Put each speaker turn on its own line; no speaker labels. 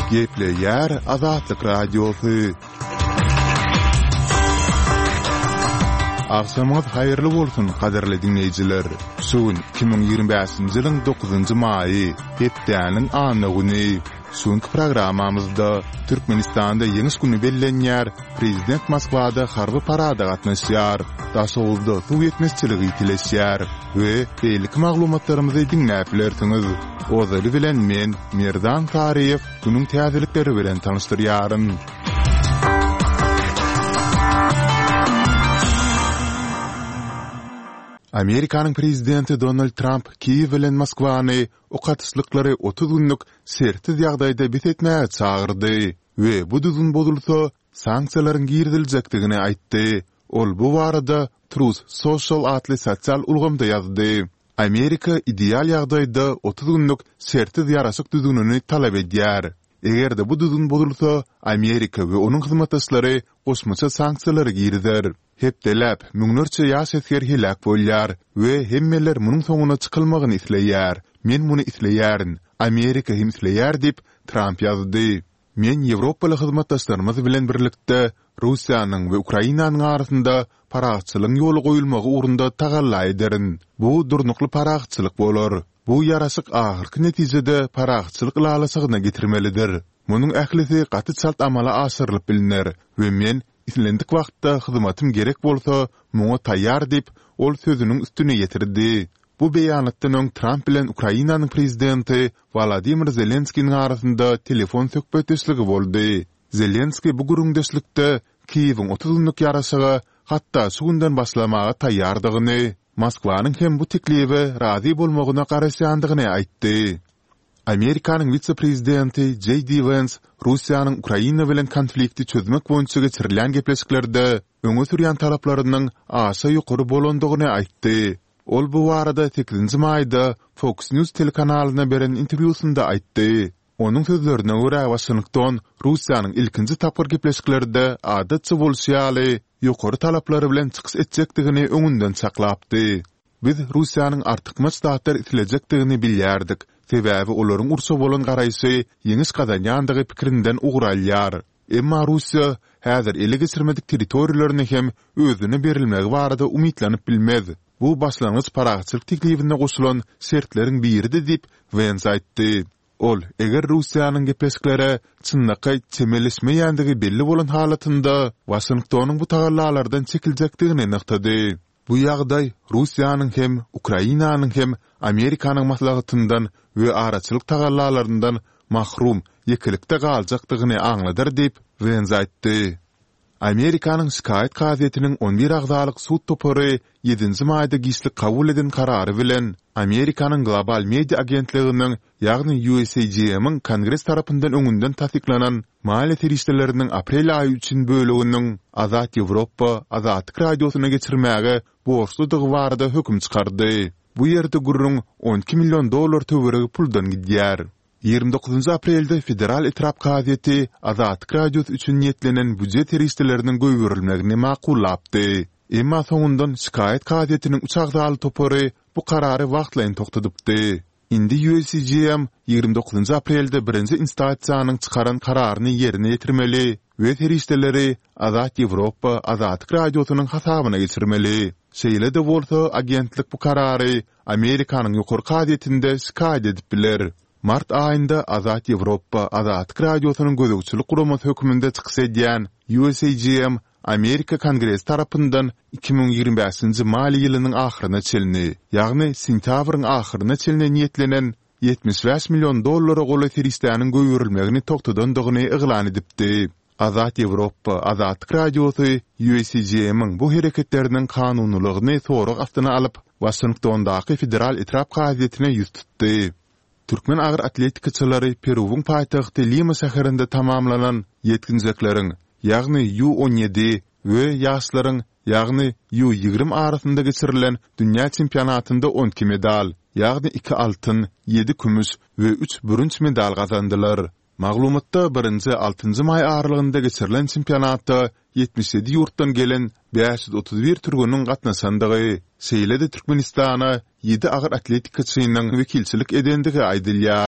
Gepleýär Azatlyk Radiosu. Akşamyňyz haýyrly bolsun, kaderli dinleýijiler. Şuň 2025-nji ýylyň 9-njy maýy, hepdeniň any güni. Şuňky programmamyzda Türkmenistanda ýeňis güni bellenýär, prezident Moskwada harby parada gatnaşýar, daşowuzda suw ýetmezçiligi ýitileşýär we beýlik maglumatlarymyzy dinläp bilersiňiz. Ozaly bilen men Merdan Tariýew günüň täzelikleri bilen tanyşdyrýarym. Amerikanyň prezidenti Donald Trump Kiýew bilen Moskwany o gatyslyklary 30 günlük sertiz ýagdaýda bitetmäge çagyrdy we bu düzgün bolursa sanksiýalaryň girdilejekdigini aýtdy. Ol bu barada Truth Social adly sosial ulgamda ýazdy. Amerika ideal ýagdaýda 30 günlük sertiz ýaraşyk düzgünini talap edýär. Egerde bu düzgün bolursa Amerika we onuň hyzmatdaşlary goşmaça sanksiýalary girder. Hep delap, müňlerçe ýaşetger helak bolýar we hemmeler munyň soňuna çykylmagyny isleýär. Men muny isleýärin. Amerika hem isleýär dip Trump ýazdy. Men Ýewropaly hyzmatdaşlarymyz bilen birlikde Russiýanyň we Ukrainanyň arasynda paragçylyk ýoly goýulmagy ugrunda tagalla ederin. Bu durnukly paragçylyk bolar. Bu ýaraşyk ahyrky netijede paragçylyk lalasygyna getirmelidir. Munyň ählisi gaty çalt amala aşyrylyp bilinär we men islendik wagtda hyzmatym gerek bolsa, muňa taýýar dip ol sözüniň üstüne ýetirdi. Bu beýanatdan öň Trump bilen Ukrainanyň prezidenti Volodymyr Zelenskiň arasynda telefon söhbetdeşligi boldy. Zelenski bu gurungdeşlikde Kiýewiň 30 günlük ýaraşyga hatda şu günden başlamaga taýýardygyny, Moskwanyň hem bu teklibe razy bolmagyna garaşýandygyny aýtdy. Amerikanyň vitse-prezidenti J.D. Vance, Russiýanyň Ukraina bilen konflikti çözmek boýunça geçirilen gepleşiklerde öňe sürýän talaplarynyň aşa ýokary bolandygyny aýtdy. Ol bu barada 8-nji maýda Fox News telekanalyna beren interwýusynda aýtdy. Onuň sözlerine görä Washington Russiýanyň ilkinji tapyr gepleşiklerde adatça bolýaly ýokary talaplary bilen çykyş etjekdigini öňünden saklapdy. Biz Russiýanyň artykmaç dahatlar itilejekdigini bilýärdik. Sebäbi olaryň ursa bolan garaýşy ýeňis gadanýandygy pikirinden ugralýar. Emma Russiýa häzir ele geçirmedik territoriýalaryny hem özüne berilmegi barada umytlanyp bilmez. Bu başlangyç paragçylyk teklibine goşulan şertleriň biridir dip Vance aýtdy. Ol, eger Russiýanyň gepleşiklere çynnaky çemeleşmeýändigi belli bolan halatynda Washingtonyň bu tagallalardan çekiljekdigini nyktady. Bu ýagdaý Russiýanyň hem Ukrainanyň hem Amerikanyň maslahatyndan we araçylyk tagallalaryndan mahrum ýekilikde galjakdygyny aňladyr dip Vance aýtdy. Amerikanyň Şikayet gazetiniň 11 agzalyk sud topary 7-nji maýda gişlik kabul eden karary bilen Amerikanyň global media agentliginiň ýagny USAGM-iň Kongres tarapyndan öňünden tasdiklanan maliýe terişleriniň aprel aýy üçin böleginiň Azat Ýewropa, Azatlyk radiosyna geçirmäge borçludygy barada höküm çykardy. Bu ýerde gurrun $12 milyon töweregi puldan gidýär. 29 aprelde Federal Etrap gazeti Azatlyk radiosy üçin niýetlenen büdjet terişleriniň göýürilmegini makullapdy. Emma soňundan Şikayet gazetiniň uçagdaly topary bu karary wagtlaýyn toktadypdy. Indi USAGM 29 aprelde birinji instansiýanyň çykaran kararyny ýerine ýetirmeli we terişleri Azat Ýewropa, Azatlyk radiosynyň hasabyna geçirmeli. Şeýle de bolsa agentlik bu karary Amerikanyň ýokary gazetinde şikaýet edip biler. Mart aýynda Azat Ýewropa, Azatlyk radiosynyň gözegçilik guramasy hökmünde çykyş edýän USAGM Amerika Kongresi tarapyndan 2025-nji mali ýylynyň ahyryna çelini, ýagny sentýabryň ahyryna çeline niýetlenen $75 milyon goly terişleriniň göýürilmegini toktadandygyny eglan edipdi. Azat Ýewropa, Azatlyk radiosy USAGM-iň bu hereketleriniň kanunlygyny sorag astyna alyp Washingtondaky Federal Etrap gazetine ýüz tutdy. Türkmen agyr atletikaçylary Peruwyň paýtagty Lima şäherinde tamamlanan ýetkinjekleriň, ýagny U17 we ýaşlaryň, ýagny U20 arasynda geçirilen dünýä çempionatynda 12 medal, ýagny 2 altyn, 7 kümüş we 3 bürünç medal gazandylar. Maglumatda 1-6 may aralygynda geçirilen çempionatda 77 ýurtdan gelen 531 türgünün gatnaşandygy, şeýle-de Türkmenistana 7 agyr atletikaçynyň wekilçilik edendigi aýdylýar.